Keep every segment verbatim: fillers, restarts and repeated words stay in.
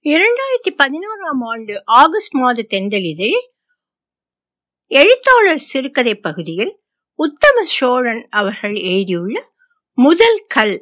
இரண்டாயிரத்தி பதினோராம் ஆண்டு ஆகஸ்ட் மாத தென்றலில் எழுத்தாளர் சிறுகதை பகுதியில் உத்தம சோழன் அவர்கள் எழுதியுள்ள முதல் கல்.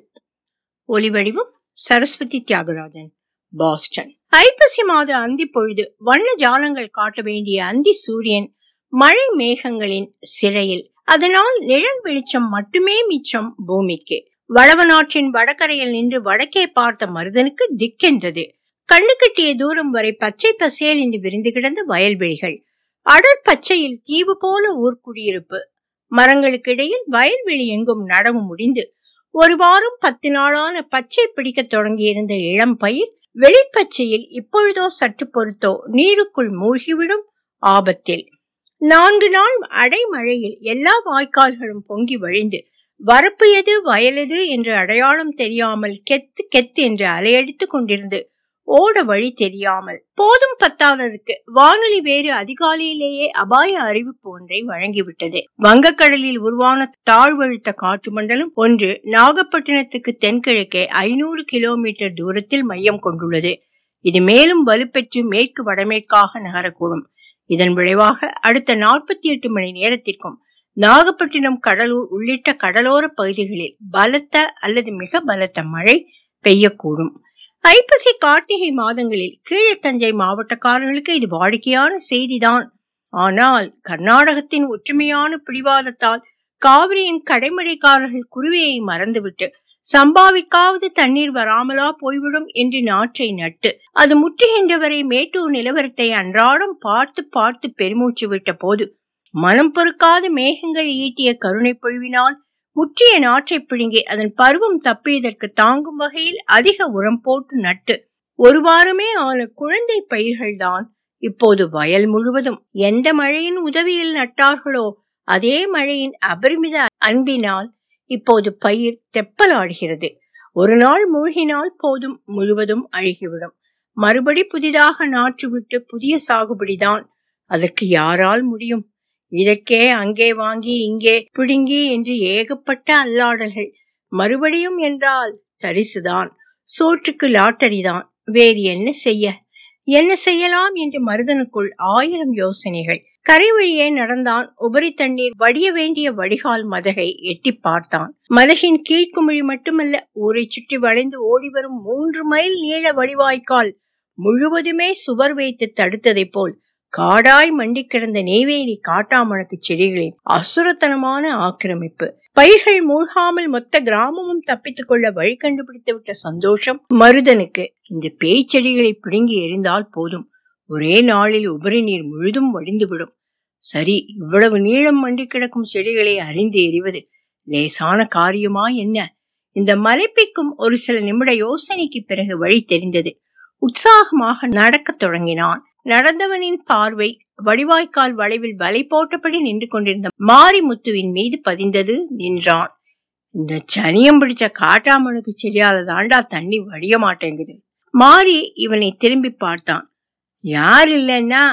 ஒலிவடிவம் சரஸ்வதி தியாகராஜன், பாஸ்டன். ஐப்பசி மாத அந்தி பொழுது வண்ண ஜாலங்கள் காட்ட வேண்டிய அந்தி சூரியன் மழை மேகங்களின் சிறையில். அதனால் நிழல் வெளிச்சம் மட்டுமே மிச்சம் பூமிக்கு. வளவநாட்டின் வடகரையில் நின்று வடக்கே பார்த்த மருதனுக்கு திக்கென்றது. கண்ணு கட்டிய தூரம் வரை பச்சை பசேல் என்று விரிந்து கிடந்த வயல்வெளிகள், அடர் பச்சையில் தீவு போல ஊர்க்குடியிருப்பு. மரங்களுக்கு இடையில் வயல்வெளி எங்கும் நடவு முடிந்து ஒரு வாரம் பத்து நாளான பச்சை பிடிக்க தொடங்கியிருந்த இளம் பயிர் வெளிப்பச்சையில் இப்பொழுதோ சற்று பொறுத்தோ நீருக்குள் மூழ்கிவிடும் ஆபத்தில். நான்கு நாள் அடைமழையில் எல்லா வாய்க்கால்களும் பொங்கி வழிந்து வரப்பு எது வயலெது என்று அடையாளம் தெரியாமல் கெத்து கெத்து என்று அலையடித்துக் கொண்டிருந்து ஓட வழி தெரியாமல். போதும் பத்தாததுக்கு வானொலி வேறு அதிகாலையிலேயே அபாய அறிவிப்பு ஒன்றை வழங்கிவிட்டது. வங்கக்கடலில் உருவான தாழ்வழுத்த காற்று மண்டலம் ஒன்று நாகப்பட்டினத்துக்கு தென்கிழக்கே ஐநூறு கிலோமீட்டர் தூரத்தில் மையம் கொண்டுள்ளது. இது மேலும் வலுப்பெற்று மேற்கு வடமேற்காக நகரக்கூடும். இதன் விளைவாக அடுத்த நாற்பத்தி எட்டு மணி நேரத்திற்கும் நாகப்பட்டினம், கடலூர் உள்ளிட்ட கடலோர பகுதிகளில் பலத்த அல்லது மிக பலத்த மழை பெய்யக்கூடும். ஐப்பசி கார்த்திகை மாதங்களில் கீழத்தஞ்சை மாவட்டக்காரர்களுக்கு இது வாடிக்கையான செய்திதான். ஆனால் கர்நாடகத்தின் ஒற்றுமையான பிடிவாதத்தால் காவிரியின் கடைமடைக்காரர்கள் குருவியை மறந்துவிட்டு சம்பாவிக்காவது தண்ணீர் வராமலா போய்விடும் என்று நாற்றை நட்டு அது முற்றுகின்றவரை மேட்டூர் நிலவரத்தை அன்றாடம் பார்த்து பார்த்து பெருமூச்சு விட்ட போது மனம் பொறுக்காத மேகங்கள் ஈட்டிய கருணை பொழிவினால் முற்றிய நாற்றை பிடுங்கி அதன் பருவம் தப்பியதற்கு தாங்கும் வகையில் அதிக உரம் போட்டு நட்டு ஒரு வாரமே ஆன குழந்தை பயிர்கள்தான் இப்போது வயல் முழுவதும் எந்த மழையின் உதவியில் நட்டார்களோ அதே மழையின் அபரிமித அன்பினால் இப்போது பயிர் தெப்பலாடுகிறது. ஒரு நாள் மூழ்கினால் போதும், முழுவதும் அழுகிவிடும். மறுபடி புதிதாக நாற்று விட்டு புதிய சாகுபடிதான். அதற்கு யாரால் முடியும்? இதற்கே அங்கே வாங்கி இங்கே பிடுங்கி என்று ஏகப்பட்ட அல்லாடல்கள். மறுபடியும் என்றால் தரிசுதான், சோற்றுக்கு லாட்டரிதான். வேறு என்ன செய்ய என்ன செய்யலாம் என்று மருதனுக்குள் ஆயிரம் யோசனைகள். கரை வழியே நடந்தான். உபரி தண்ணீர் வடிய வேண்டிய வடிகால் மதகை எட்டி பார்த்தான். மதகின் கீழ்குமிழி மட்டுமல்ல, ஊரை சுற்றி வளைந்து ஓடி வரும் மூன்று மைல் நீள வடிவாய்க்கால் முழுவதுமே சுவர் வைத்து தடுத்ததை போல் காடாய் மண்டி கிடந்த நெய்வேலி காட்டாமணக்கு செடிகளின் அசுரத்தனமான ஆக்கிரமிப்பு. பயிர்கள் மூழ்காமல் மொத்த கிராமமும் தப்பித்துக் கொள்ள வழி கண்டுபிடித்து விட்ட சந்தோஷம் மருதனுக்கு. இந்த பேய் செடிகளை பிடுங்கி எறிந்தால் போதும், ஒரே நாளில் உபரி நீர் முழுதும் வடிந்துவிடும். சரி, இவ்வளவு நீளம் மண்டி கிடக்கும் செடிகளை அறிந்து எறிவது லேசான காரியமா என்ன? இந்த மலைப்பிக்கும் ஒரு சில நிமிட யோசனைக்கு பிறகு வழி தெரிந்தது. உற்சாகமாக நடக்க தொடங்கினான். நடந்தவனின் பார்வை வடிவாய்க்கால் வளைவில் வலை போட்டபடி நின்று கொண்டிருந்த மாரிமுத்துவின் மீது பதிந்தது. நின்றான். இந்த சனியம் பிடிச்ச காட்டாமணுக்கு செடியால தாண்டா தண்ணி வடிய மாட்டேங்குது. மாரி இவனை திரும்பி பார்த்தான். யார் இல்லைன்னா,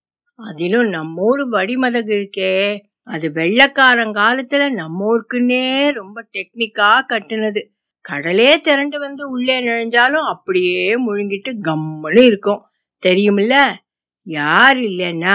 அதிலும் நம்மூரு வடிமதகு இருக்கே, அது வெள்ளக்காரங்காலத்துல நம்மூருக்குன்னே ரொம்ப டெக்னிக்கா கட்டுனது. கடலே திரண்டு வந்து உள்ளே நுழைஞ்சாலும் அப்படியே முழுங்கிட்டு கம்முன்னு இருக்கும், தெரியுமில்ல? யார் இல்லைன்னா,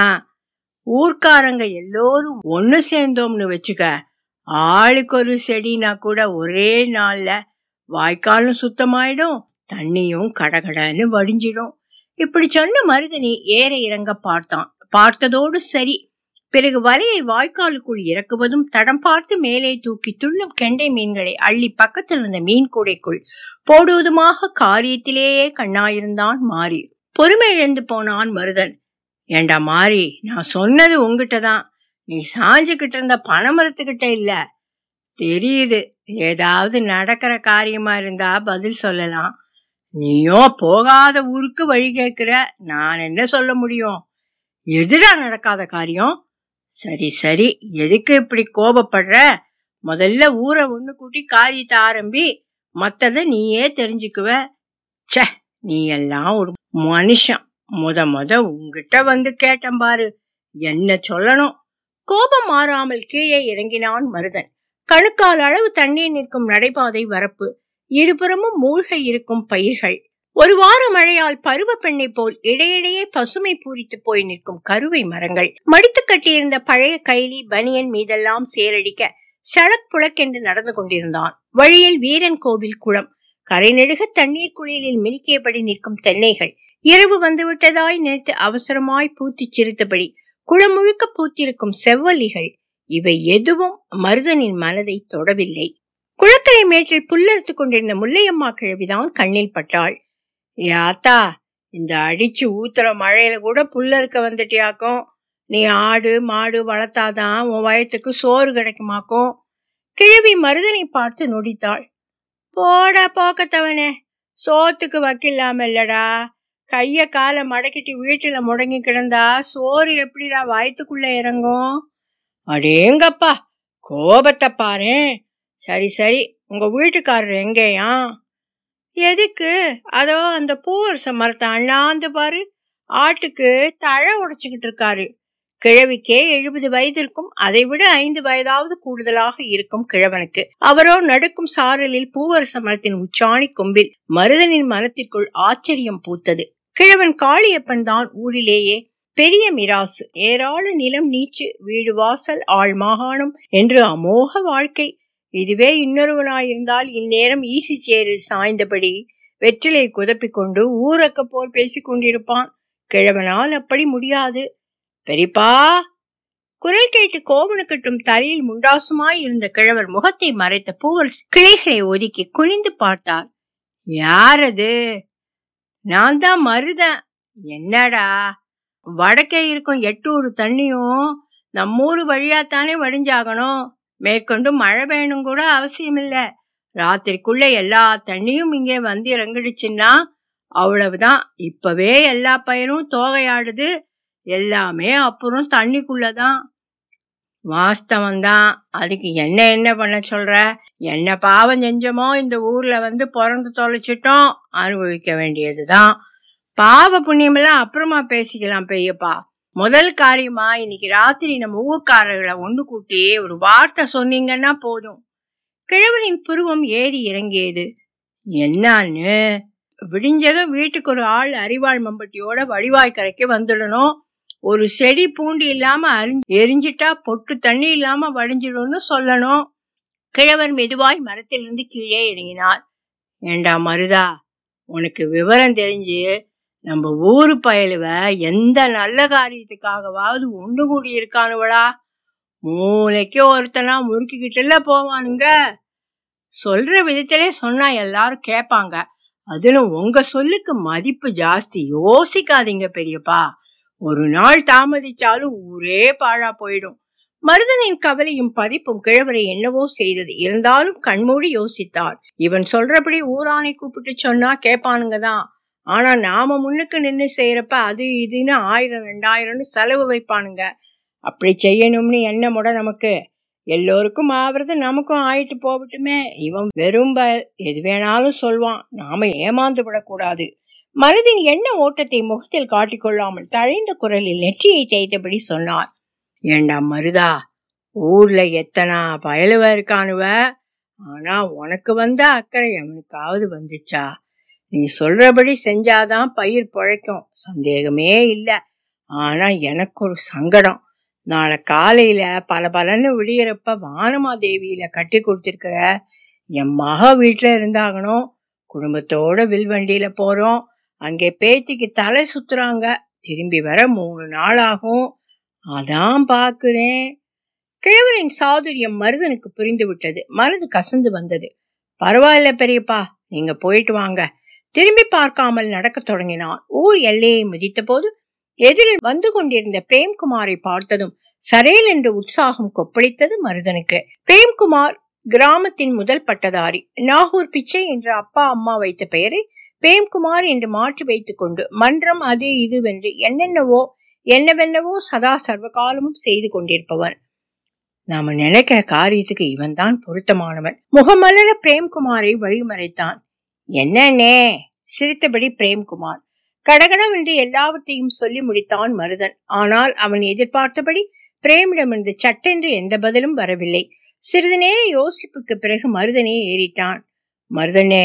ஊர்க்காரங்க எல்லோரும் ஒண்ணு சேர்ந்தோம்னு வச்சுக்க, ஆளுக்கு ஒரு செடினா கூட ஒரே நாள்ல வாய்க்காலும் சுத்தமாயிடும், தண்ணியும் கடகடன்னு வடிஞ்சிடும். இப்படி சொன்ன மருதனி ஏற இறங்க பார்த்தான். பார்த்ததோடு சரி. பிறகு வலையை வாய்க்காலுக்குள் இறக்குவதும் தடம் பார்த்து மேலே தூக்கி துள்ளும் கெண்டை மீன்களை அள்ளி பக்கத்தில் இருந்த மீன் கூடைக்குள் போடுவதுமாக காரியத்திலேயே கண்ணாயிருந்தான் மாறி. பொறுமை இழந்து போனான் மருதன். ஏண்டா மாறி, நான் சொன்னது உங்ககிட்டதான், நீ சாஞ்சுகிட்டு இருந்த பனைமரத்துக்கிட்ட இல்ல. தெரியுது, ஏதாவது நடக்கிற காரியமா இருந்தா பதில் சொல்லலாம். நீயோ போகாத ஊருக்கு வழி கேட்கிற, நான் என்ன சொல்ல முடியும்? எதுடா நடக்காத காரியம்? சரி சரி, எதுக்கு இப்படி கோபப்படுற? முதல்ல ஊரை ஒண்ணு கூட்டி காரியத்தை ஆரம்பி, மத்தத நீயே தெரிஞ்சுக்குவ. சே, நீ எல்லாம் ஒரு மனுஷன். முத முத உங்ககிட்ட வந்து கேட்டன் பாரு, என்ன சொல்லணும்? கோபம் மாறாமல் கீழே இறங்கினான் மருதன். கணுக்கால் அளவு தண்ணீர் நிற்கும் நடைபாதை வரப்பு, இருபுறமும் மூழ்க இருக்கும் பயிர்கள். ஒரு வார மழையால் பருவ பெண்ணை போல் இடையிடையே பசுமை பூரித்து போய் நிற்கும் கருவை மரங்கள், மடித்து கட்டியிருந்த பழைய கைலி பனியன் மீதெல்லாம் சேரடிக்க சடக் புழக் என்று நடந்து கொண்டிருந்தான். வழியில் வீரன் கோவில் குளம், கரை நெடுக தண்ணீர் குளியலில் மினுக்கியபடி நிற்கும் தென்னைகள், இரவு வந்துவிட்டதாய் நினைத்து அவசரமாய் பூத்தி சிரித்தபடி குளம் முழுக்க பூத்திருக்கும் செவ்வல்லிகள், இவை எதுவும் மருதனின் மனதை தொடவில்லை. குளக்கரை மேட்டில் புல்லறுத்து கொண்டிருந்த முல்லையம்மா கிழவிதான் கண்ணில் பட்டாள். யாத்தா, இந்த அடிச்சு ஊத்துற மழையில கூட புல்லறுக்க வந்துட்டியாக்கும். நீ ஆடு மாடு வளர்த்தாதான் உன் வயத்துக்கு சோறு கிடைக்குமாக்கும். கிழவி மருதனை பார்த்து நொடித்தாள். போடா போக்கத்தவனே, சோத்துக்கு வக்கில்லாம இல்லடா. கைய கால மடக்கிட்டு வீட்டுல முடங்கி கிடந்தா சோறு எப்படிடா வயத்துக்குள்ள இறங்கும்? அடேங்கப்பா, கோபத்தை பாரு. சரி சரி, உங்க வீட்டுக்காரர் எங்கேயா? எதுக்கு? அதோ அந்த பூவரச மரத்தை அண்ணாந்து பாரு, ஆட்டுக்கு தழை உடைச்சுக்கிட்டு இருக்காரு. கிழவிக்கே எழுபது வயது இருக்கும். அதை விட ஐந்து வயதாவது கூடுதலாக இருக்கும் கிழவனுக்கு. அவரோ நடுக்கும் சாரலில் பூவரச மரத்தின் உச்சாணி கொம்பில். மருதனின் மனத்திற்குள் ஆச்சரியம் பூத்தது. கிழவன் காளியப்பன் தான் ஊரிலேயே பெரிய மிராசு. ஏராள நிலம், நீச்சு, வீடு, வாசல், ஆள் மாகாணம் என்று அமோக வாழ்க்கை. இதுவே இன்னொருவனாயிருந்தால் இந்நேரம் ஈசி சேரில் சாய்ந்தபடி வெற்றிலை குதப்பிக்கொண்டு ஊரக்க போல் பேசிக் கொண்டிருப்பான். கிழவனால் அப்படி முடியாது. பெரியப்பா! குரல் கேட்டு கோவனுக்கட்டும் தலையில் முண்டாசுமாய் இருந்த கிழவர் முகத்தை மறைத்த பூவரசு கிளைகளை ஒதுக்கி குனிந்து பார்த்தார். யாரது? நான் தான் மருதன். என்னடா, வடக்கே இருக்கும் எட்டூறு தண்ணியும் நம்மூரு வழியாத்தானே வடிஞ்சாகணும். மேற்கொண்டு மழை வேணும் கூட அவசியம் இல்ல. ராத்திரிக்குள்ள எல்லா தண்ணியும் இங்கே வந்து இறங்கிடுச்சுன்னா அவ்வளவுதான். இப்பவே எல்லா பயிரும் தோகையாடுது. எல்லாமே அப்புறம் தண்ணிக்குள்ளதான். வாஸ்தவம்தான். அதுக்கு என்ன என்ன பண்ண சொல்ற? என்ன பாவம் செஞ்சமோ இந்த ஊர்ல வந்து பிறந்து தொலைச்சிட்டோம், அனுபவிக்க வேண்டியதுதான். பாவ புண்ணியம் எல்லாம் அப்புறமா பேசிக்கலாம் பெரியப்பா. முதல் காரியமா இன்னைக்கு ராத்திரி நம்ம ஊர்க்காரர்களை ஒண்ணு கூட்டி ஒரு வார்த்தை சொன்னீங்கன்னா போதும். கிழவனின் புருவம் ஏறி இறங்கியது. என்னான்னு? விடிஞ்சதும் வீட்டுக்கு ஒரு ஆள் அறிவாள் மம்பட்டியோட வடிவாய்க்கரைக்கு வந்துடணும். ஒரு செடி பூண்டி இல்லாம அறிஞ்சு எரிஞ்சிட்டா பொட்டு தண்ணி இல்லாம வடிஞ்சிடும்னு சொல்லணும். கிழவர் மெதுவாய் மரத்திலிருந்து கீழே இறங்கினார். ஏண்டா மருதா, உனக்கு விவரம் தெரிஞ்சு நம்ம ஊரு பயலுவ எந்த நல்ல காரியத்துக்காகவாவது ஒண்ணு கூடி இருக்கானுவளா? மூளைக்கு ஒருத்தனா முறுக்கிக்கிட்டுல போவானுங்க. சொல்ற விதத்திலே சொன்னா எல்லாரும் கேட்பாங்க. அதுல உங்க சொல்லுக்கு மதிப்பு ஜாஸ்தி. யோசிக்காதீங்க பெரியப்பா. ஒரு நாள் தாமதிச்சாலும் ஊரே பாழா போயிடும். மருதனின் கவலையும் பதிப்பும் கிழவரை என்னவோ செய்தது. இருந்தாலும் கண்மூடி யோசித்தார். இவன் சொல்றபடி ஊரானை கூப்பிட்டு சொன்னா கேட்பானுங்கதான். ஆனா நாம முன்னுக்கு நின்று செய்யறப்ப அது இதுன்னு ஆயிரம் ரெண்டாயிரம்னு செலவு வைப்பானுங்க. அப்படி செய்யணும்னு என்ன முட நமக்கு? எல்லோருக்கும் ஆவறது நமக்கும் ஆயிட்டு போகட்டுமே. இவன் வெறும் எது வேணாலும் சொல்வான். நாம ஏமாந்து விடக்கூடாது. மனதின் எண்ண ஓட்டத்தை முகத்தில் காட்டிக்கொள்ளாமல் தழைந்த குரலில் நெற்றியை தேய்த்தபடி சொன்னார். ஏண்டா மருதா, ஊர்ல எத்தனா பயலுவ இருக்கானுவ. ஆனா உனக்கு வந்த அக்கறை அவனுக்காவது வந்துச்சா? நீ சொல்றபடி செஞ்சாதான் பயிர் பொழைக்கும், சந்தேகமே இல்ல. ஆனா எனக்கு ஒரு சங்கடம். நாளை காலையில பல பலன்னு விடியறப்ப வானமாதேவியில கட்டி கொடுத்திருக்கிற என் மக வீட்டுல இருந்தாகணும். குடும்பத்தோட வில்வண்டியில போறோம். அங்கே பேத்திக்கு தலை சுத்துறாங்க. திரும்பி வர மூணு நாள் ஆகும். அதான் பாக்குறேன். கிழவரின் சாதுரியம் மருதனுக்கு புரிந்து விட்டது. மனது கசந்து வந்தது. பரவாயில்ல பெரியப்பா, நீங்க போயிட்டு வாங்க. திரும்பி பார்க்காமல் நடக்க தொடங்கினான். ஊர் எல்லையை மிதித்த போது எதிரில் வந்து கொண்டிருந்த பிரேம்குமாரை பார்த்ததும் சரேல் என்று உற்சாகம் கொப்பளித்தது மருதனுக்கு. பிரேம்குமார் கிராமத்தின் முதல் பட்டதாரி. நாகூர் பிச்சை என்ற அப்பா அம்மா வைத்த பெயரை பிரேம்குமார் என்று மாற்றி வைத்துக் கொண்டு மன்றம் அது இதுவென்று என்னென்னவோ என்னவென்னவோ சதா சர்வகாலமும் செய்து கொண்டிருப்பவன். நாம நினைக்கிற காரியத்துக்கு இவன் தான் பொருத்தமானவன். முகமலர பிரேம்குமாரை வழிமறைத்தான். என்னன்னே? சிரித்தபடி பிரேம்குமார் கடகடவென்று எல்லாவற்றையும் சொல்லி முடித்தான் மருதன். ஆனால் அவன் எதிர்பார்த்தபடி பிரேமிடமிருந்து சட்டென்று எந்த பதிலும் வரவில்லை. சிறிது நேர யோசிப்புக்கு பிறகு மருதனே ஏறிட்டான். மருதனே,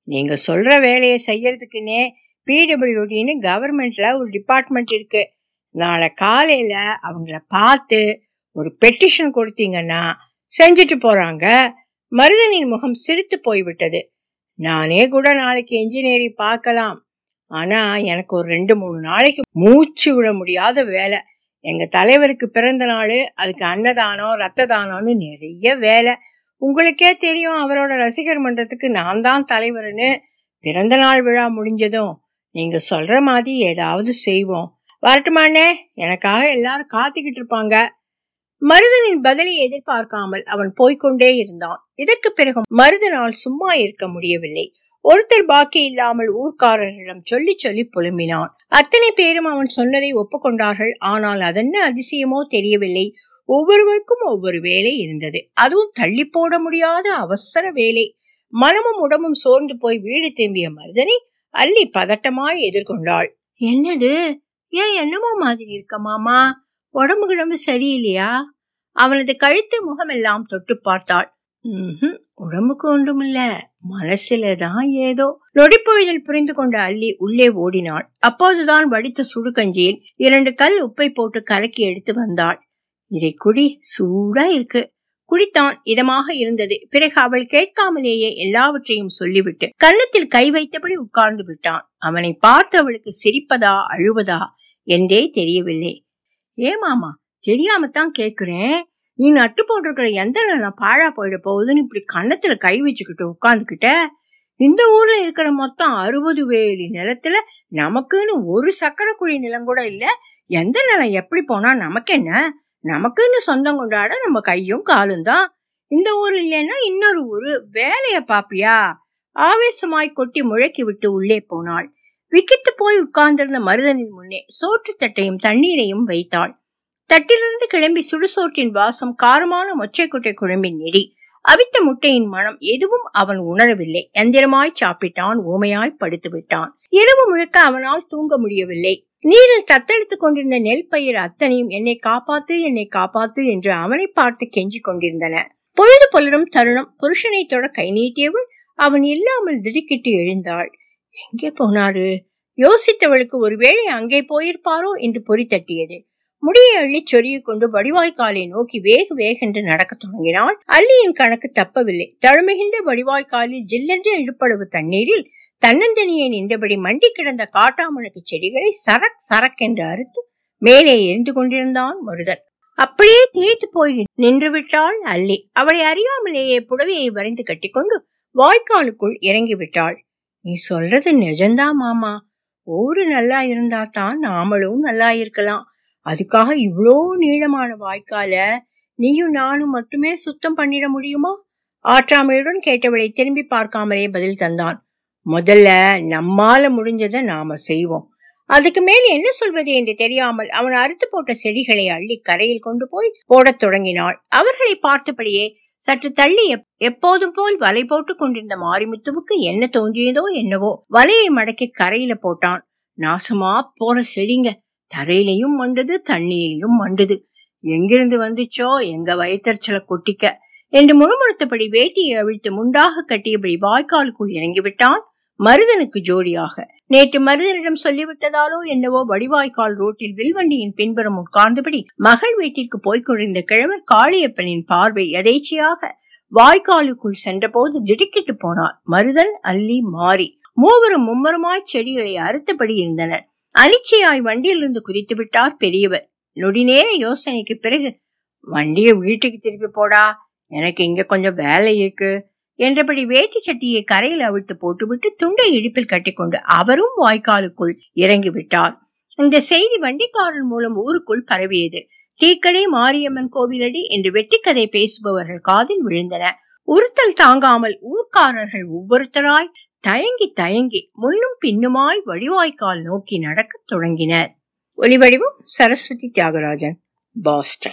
நீங்க சொல்ற வேலையை செய்யறதுக்குன்னே பிடபிள்யூடின்னு கவர்மெண்ட்ல ஒரு டிபார்ட்மெண்ட் இருக்கு. நாளை காலையில அவங்கள பார்த்து ஒரு பெட்டிஷன் கொடுத்தீங்கன்னா செஞ்சுட்டு போறாங்க. மருதனின் முகம் சிரித்து போய்விட்டது. நானே கூட நாளைக்கு என்ஜினியரிங் பார்க்கலாம். ஆனா எனக்கு ஒரு ரெண்டு மூணு நாளைக்கு மூச்சு விட முடியாத வேலை. எங்க தலைவருக்கு பிறந்த நாள், அதுக்கு அன்னதானம் ரத்த தானம்னு நிறைய வேலை. உங்களுக்கே தெரியும், அவரோட ரசிகர் மன்றத்துக்கு நான் தான் தலைவர்னு. பிறந்த நாள் விழா முடிஞ்சதும் நீங்க சொல்ற மாதிரி ஏதாவது செய்வோம். வரட்டுமானே? எனக்காக எல்லாரும் காத்துக்கிட்டு இருப்பாங்க. மருதனின் பதிலை எதிர்பார்க்காமல் அவன் போய்கொண்டே இருந்தான். இதற்கு பிறகு மருதனால் சும்மா இருக்க முடியவில்லை. ஒருத்தர் பாக்கி இல்லாமல் ஊர்க்காரர்களிடம் சொல்லி சொல்லி புலம்பினான். அத்தனை பேரும் அவன் சொன்னதை ஒப்புக்கொண்டார்கள். ஆனால் அதென்ன அதிசயமோ தெரியவில்லை, ஒவ்வொருவருக்கும் ஒவ்வொரு வேலை இருந்தது. அதுவும் தள்ளி போட முடியாத அவசர வேலை. மனமும் உடம்பும் சோர்ந்து போய் வீடு திரும்பிய மருதனை அள்ளி பதட்டமாய் எதிர்கொண்டாள். என்னது? ஏன் என்னமோ மாதிரி இருக்க மாமா? உடம்பு கிடம்பு சரியில்லையா? அவனது கழுத்து முகமெல்லாம் தொட்டு பார்த்தாள். உம் உடம்புக்கு ஒன்றும் இல்ல, மனசுலதான் ஏதோ. நொடிப்பொழுதில் புரிந்து கொண்ட அள்ளி உள்ளே ஓடினாள். அப்போதுதான் வடித்த சுடுகஞ்சியில் இரண்டு கல் உப்பை போட்டு கலக்கி எடுத்து வந்தாள். இதை குடி, சூடா இருக்கு. குடித்தான். இதமாக இருந்தது. பிறகு அவள் கேட்காமலேயே எல்லாவற்றையும் சொல்லிவிட்டு கன்னத்தில் கை வைத்தபடி உட்கார்ந்து விட்டான். அவனை பார்த்து அவளுக்கு சிரிப்பதா அழுவதா என்றே தெரியவில்லை. ஏமாமா, தெரியாமத்தான் கேக்குறேன். நீ நட்டு போட்டிருக்கிற எந்த நிலம் பாழா போயிட போகுதுன்னு இப்படி கன்னத்துல கை வச்சுக்கிட்டு உட்கார்ந்துகிட்ட? இந்த ஊர்ல இருக்கிற மொத்தம் அறுபது வேலி நிலத்துல நமக்குன்னு ஒரு சக்கரை குழி நிலம் கூட இல்ல. எந்த நிலம் எப்படி போனா நமக்கு என்ன? நமக்குன்னு சொந்தம் கொண்டாட நம்ம கையும் காலும் தான். இந்த ஊர் இல்லைன்னா இன்னொரு ஊரு. வேலைய பாப்பியா? ஆவேசமாய் கொட்டி முழக்கி விட்டு உள்ளே போனாள். விக்கிட்டு போய் உட்கார்ந்திருந்த மருதனின் முன்னே சோற்று தட்டையும் தண்ணீரையும் வைத்தாள். தட்டிலிருந்து கிளம்பி சுடுசோற்றின் வாசம், காரமான மொச்சைக்குட்டை குழம்பின் நெடி, அவித்த முட்டையின் மனம் எதுவும் அவன் உணரவில்லை. எந்திரமாய் சாப்பிட்டான். ஊமையாய் படுத்து விட்டான். இரவு முழுக்க அவனால் தூங்க முடியவில்லை. நீரில் தத்தளித்துக் கொண்டிருந்த நெல் பயிர் அத்தனையும் என்னை காப்பாத்து என்னை காப்பாத்து என்று அவனை பார்த்து கெஞ்சி கொண்டிருந்தன. பொழுது புலரும் தருணம். புருஷனை தொட கை நீட்டியவள் அவன் இல்லாமல் திடுக்கிட்டு எழுந்தாள். எங்கே போனாரு? யோசித்தவளுக்கு ஒருவேளை அங்கே போயிருப்பாரோ என்று பொறி தட்டியது. முடியை அள்ளி சொருகி கொண்டு வடிவாய்க்காலை நோக்கி வேக வேகென்று நடக்க தொடங்கினாள். அள்ளியின் கணக்கு தப்பவில்லை. தழுமிகின்ற வடிவாய்க்காலில் ஜில்லென்ற இழுப்பளவு தண்ணீரில் தன்னந்தனியே நின்றபடி மண்டி கிடந்த காட்டாமணக்கு செடிகளை சரக் சரக் என்று அறுத்து மேலே எரிந்து கொண்டிருந்தான் மருதன். அப்படியே தேய்த்து போய் நின்று விட்டாள் அள்ளி. அவளை அறியாமலேயே புடவையை வரைந்து கட்டிக்கொண்டு வாய்க்காலுக்குள் இறங்கி விட்டாள். நீ சொல்றது நிஜம்தான் மாமா. ஊரு நல்லா இருந்தா தான் நாமளும் நல்லா இருக்கலாம். அதுக்காக இவ்வளோ நீளமான வாய்க்கால நீயும் நானும் மட்டுமே சுத்தம் பண்ணிட முடியுமா? ஆற்றாமையுடன் கேட்டவளை திரும்பி பார்க்காமலே பதில் தந்தான். முதல்ல நம்மால முடிஞ்சதை நாம செய்வோம். அதுக்கு மேல் என்ன சொல்வது என்று தெரியாமல் அவன் அறுத்து போட்ட செடிகளை அள்ளி கரையில் கொண்டு போய் போடத் தொடங்கினாள். அவர்களை பார்த்தபடியே சற்று தள்ளி எப்போதும் போல் வலை போட்டு கொண்டிருந்த மாரிமுத்துவுக்கு என்ன தோன்றியதோ என்னவோ வலையை மடக்கி கரையில போட்டான். நாசமா போற செடிங்க, தரையிலையும் மண்டது தண்ணியிலையும் மண்டது. எங்கிருந்து வந்துச்சோ எங்க வயிற்றுச்சலை கொட்டிக்க என்று முணுமுணுத்தபடி வேட்டியை அவிழ்த்து முண்டாக கட்டியபடி வாய்க்காலுக்குள் இறங்கிவிட்டான் மருதனுக்கு ஜோடியாக. நேற்று மருதனிடம் சொல்லிவிட்டதாலோ என்னவோ வடிவாய்க்கால் ரோட்டில் வில்வண்டியின் பின்புறம் உட்கார்ந்தபடி மகள் வீட்டிற்கு போய்கொண்டிருந்த கிழவர் காளியப்பனின் பார்வை எதேச்சையாக வாய்க்காலுக்குள் சென்ற போது திடுக்கிட்டு போனார். மருதன், அள்ளி, மாறி மூவரும் மும்மரமாய் செடிகளை அறுத்தபடி இருந்தனர். அனிச்சையாய் வண்டியிலிருந்து குதித்து விட்டார் பெரியவர். நொடி நேர யோசனைக்கு பிறகு, வண்டிய வீட்டுக்கு திருப்பி போடா, எனக்கு இங்க கொஞ்சம் வேலை இருக்கு என்றபடி வேட்டி சட்டியை கரையில் அவிழ்த்து போட்டுவிட்டு துண்டை இடுப்பில் கட்டிக்கொண்டு அவரும் வாய்க்காலுக்குள் இறங்கி விட்டார். இந்த செய்தி வண்டிக்காரன் மூலம் ஊருக்குள் பரவியது. டீக்கடை மாரியம்மன் கோவிலடி என்று வெட்டிக்கதை பேசுபவர்கள் காதில் விழுந்தன. உறுத்தல் தாங்காமல் ஊர்க்காரர்கள் ஒவ்வொருத்தராய் தயங்கி தயங்கி முன்னும் பின்னுமாய் வடிவாய்க்கால் நோக்கி நடக்க தொடங்கினர். ஒலிவடிவம் சரஸ்வதி தியாகராஜன், பாஸ்டன்.